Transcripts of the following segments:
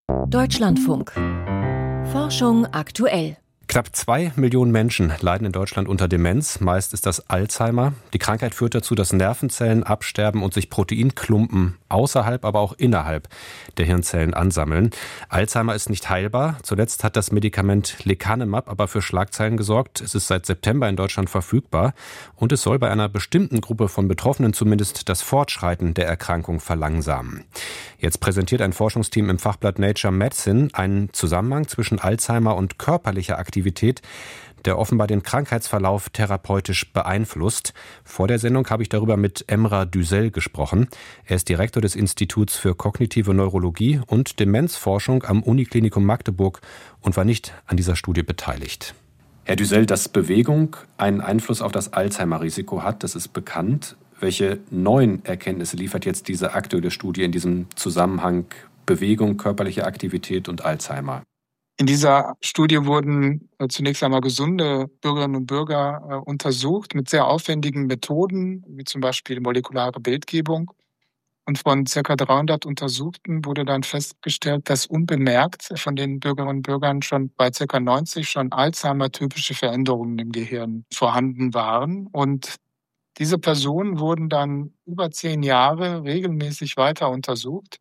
Deutschlandfunk. Forschung aktuell. Knapp 2 Millionen Menschen leiden in Deutschland unter Demenz. Meist ist das Alzheimer. Die Krankheit führt dazu, dass Nervenzellen absterben und sich Proteinklumpen außerhalb, aber auch innerhalb der Hirnzellen ansammeln. Alzheimer ist nicht heilbar. Zuletzt hat das Medikament Lecanemab aber für Schlagzeilen gesorgt. Es ist seit September in Deutschland verfügbar und es soll bei einer bestimmten Gruppe von Betroffenen zumindest das Fortschreiten der Erkrankung verlangsamen. Jetzt präsentiert ein Forschungsteam im Fachblatt Nature Medicine einen Zusammenhang zwischen Alzheimer und körperlicher Aktivität, der offenbar den Krankheitsverlauf therapeutisch beeinflusst. Vor der Sendung habe ich darüber mit Emrah Düzel gesprochen. Er ist Direktor des Instituts für kognitive Neurologie und Demenzforschung am Uniklinikum Magdeburg und war nicht an dieser Studie beteiligt. Herr Düzel, dass Bewegung einen Einfluss auf das Alzheimer-Risiko hat, das ist bekannt. Welche neuen Erkenntnisse liefert jetzt diese aktuelle Studie in diesem Zusammenhang Bewegung, körperliche Aktivität und Alzheimer? In dieser Studie wurden zunächst einmal gesunde Bürgerinnen und Bürger untersucht mit sehr aufwendigen Methoden, wie zum Beispiel molekulare Bildgebung. Und von ca. 300 Untersuchten wurde dann festgestellt, dass unbemerkt von den Bürgerinnen und Bürgern schon bei ca. 90 schon Alzheimer-typische Veränderungen im Gehirn vorhanden waren. Und diese Personen wurden dann über 10 Jahre regelmäßig weiter untersucht.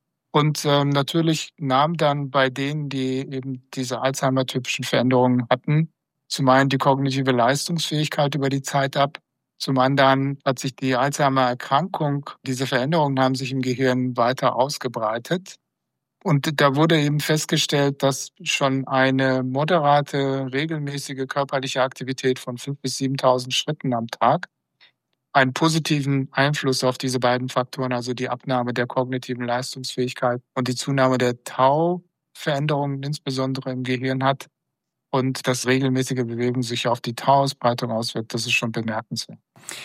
Und natürlich nahm dann bei denen, die eben diese Alzheimer-typischen Veränderungen hatten, zum einen die kognitive Leistungsfähigkeit über die Zeit ab, zum anderen hat sich die Alzheimer-Erkrankung, diese Veränderungen haben sich im Gehirn weiter ausgebreitet. Und da wurde eben festgestellt, dass schon eine moderate, regelmäßige körperliche Aktivität von 5.000 bis 7.000 Schritten am Tag einen positiven Einfluss auf diese beiden Faktoren, also die Abnahme der kognitiven Leistungsfähigkeit und die Zunahme der Tau-Veränderungen insbesondere im Gehirn hat und dass regelmäßige Bewegung sich auf die Tau-Ausbreitung auswirkt. Das ist schon bemerkenswert.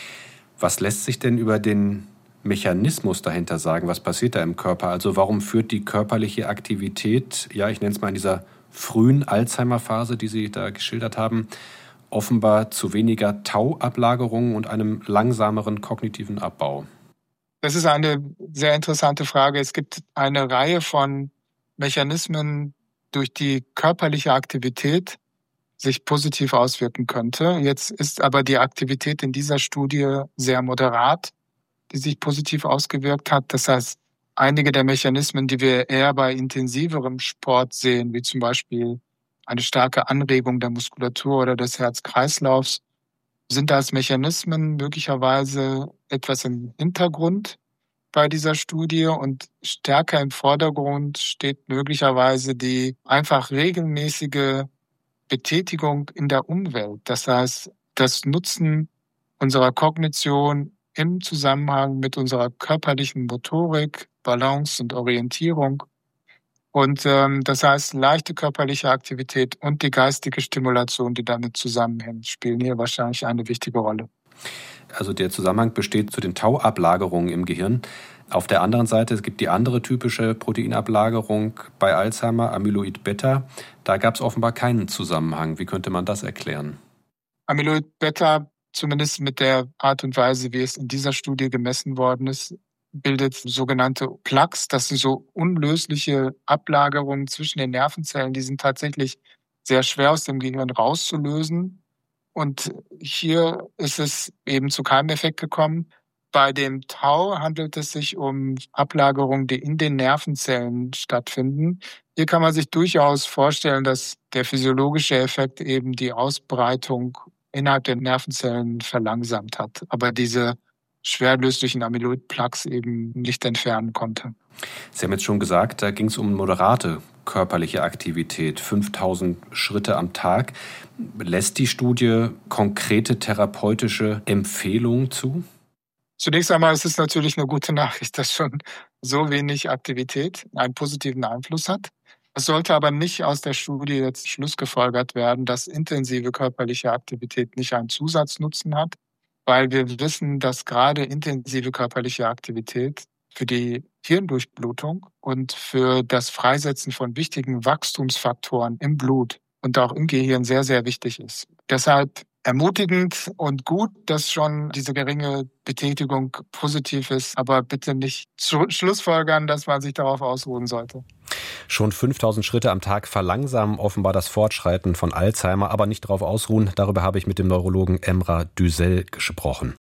Was lässt sich denn über den Mechanismus dahinter sagen? Was passiert da im Körper? Also warum führt die körperliche Aktivität, ja, ich nenne es mal in dieser frühen Alzheimer-Phase, die Sie da geschildert haben, offenbar zu weniger Tauablagerungen und einem langsameren kognitiven Abbau? Das ist eine sehr interessante Frage. Es gibt eine Reihe von Mechanismen, durch die körperliche Aktivität sich positiv auswirken könnte. Jetzt ist aber die Aktivität in dieser Studie sehr moderat, die sich positiv ausgewirkt hat. Das heißt, einige der Mechanismen, die wir eher bei intensiverem Sport sehen, wie zum Beispiel eine starke Anregung der Muskulatur oder des Herz-Kreislaufs, sind als Mechanismen möglicherweise etwas im Hintergrund bei dieser Studie und stärker im Vordergrund steht möglicherweise die einfach regelmäßige Betätigung in der Umwelt. Das heißt, das Nutzen unserer Kognition im Zusammenhang mit unserer körperlichen Motorik, Balance und Orientierung. Und das heißt, leichte körperliche Aktivität und die geistige Stimulation, die damit zusammenhängt, spielen hier wahrscheinlich eine wichtige Rolle. Also der Zusammenhang besteht zu den Tauablagerungen im Gehirn. Auf der anderen Seite, es gibt die andere typische Proteinablagerung bei Alzheimer, Amyloid Beta. Da gab es offenbar keinen Zusammenhang. Wie könnte man das erklären? Amyloid Beta, zumindest mit der Art und Weise, wie es in dieser Studie gemessen worden ist, bildet sogenannte Plaques. Das sind so unlösliche Ablagerungen zwischen den Nervenzellen. Die sind tatsächlich sehr schwer aus dem Gehirn rauszulösen. Und hier ist es eben zu keinem Effekt gekommen. Bei dem Tau handelt es sich um Ablagerungen, die in den Nervenzellen stattfinden. Hier kann man sich durchaus vorstellen, dass der physiologische Effekt eben die Ausbreitung innerhalb der Nervenzellen verlangsamt hat. Aber diese schwer löslichen Amyloid-Plaques eben nicht entfernen konnte. Sie haben jetzt schon gesagt, da ging es um moderate körperliche Aktivität, 5.000 Schritte am Tag. Lässt die Studie konkrete therapeutische Empfehlungen zu? Zunächst einmal ist es natürlich eine gute Nachricht, dass schon so wenig Aktivität einen positiven Einfluss hat. Es sollte aber nicht aus der Studie jetzt schlussgefolgert werden, dass intensive körperliche Aktivität nicht einen Zusatznutzen hat, weil wir wissen, dass gerade intensive körperliche Aktivität für die Hirndurchblutung und für das Freisetzen von wichtigen Wachstumsfaktoren im Blut und auch im Gehirn sehr, sehr wichtig ist. Deshalb ermutigend und gut, dass schon diese geringe Betätigung positiv ist, aber bitte nicht schlussfolgern, dass man sich darauf ausruhen sollte. Schon 5000 Schritte am Tag verlangsamen offenbar das Fortschreiten von Alzheimer, aber nicht darauf ausruhen. Darüber habe ich mit dem Neurologen Emrah Düzel gesprochen.